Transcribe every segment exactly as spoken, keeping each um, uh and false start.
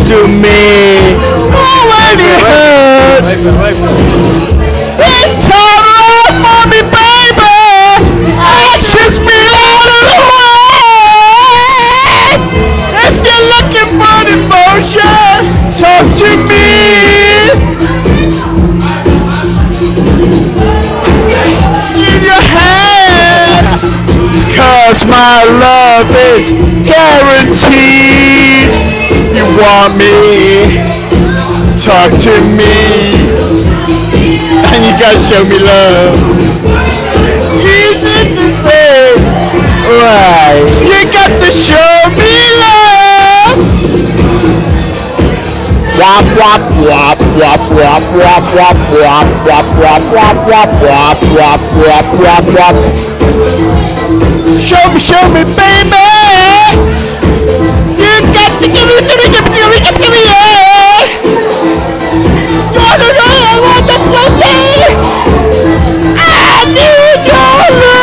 to me. Oh, when it hurts. It's time off for me, baby. Actions me out of the way. If you're looking for an emotion, talk to me. In your hands, cause my love is guaranteed. You want me, talk to me, and you gotta show me love. Easy to say, right? You got to show me love. Wop wop wop wop wop wop wop wop wop wop wop wop wop wop wop wop wop. Show me, show me, baby. You got to give it to me, give it to me, give it to me, yeah. I don't know, I want to play. I need your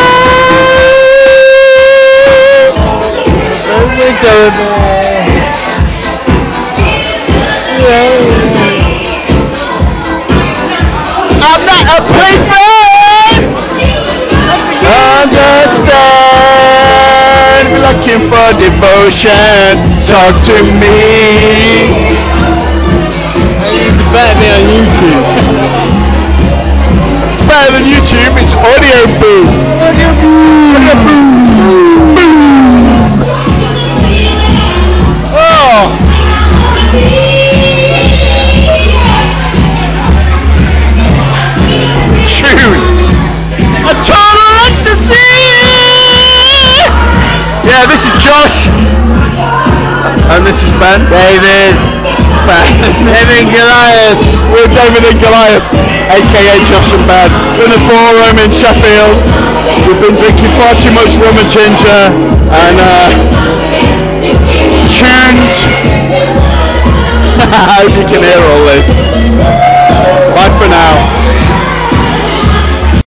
love. I'm not a playfriend. Understand. Looking for devotion. Talk to me. It's better than on YouTube. It's better than YouTube. It's audio boom. Audio boom. Audio boom. Oh. Tune. A total ecstasy. Yeah, this is Josh. And this is Ben. David. Ben. David and Goliath. We're David and Goliath, aka Josh and Ben. We're in the forum in Sheffield. We've been drinking far too much rum and ginger and uh, tunes. I hope you can hear all this. Bye for now.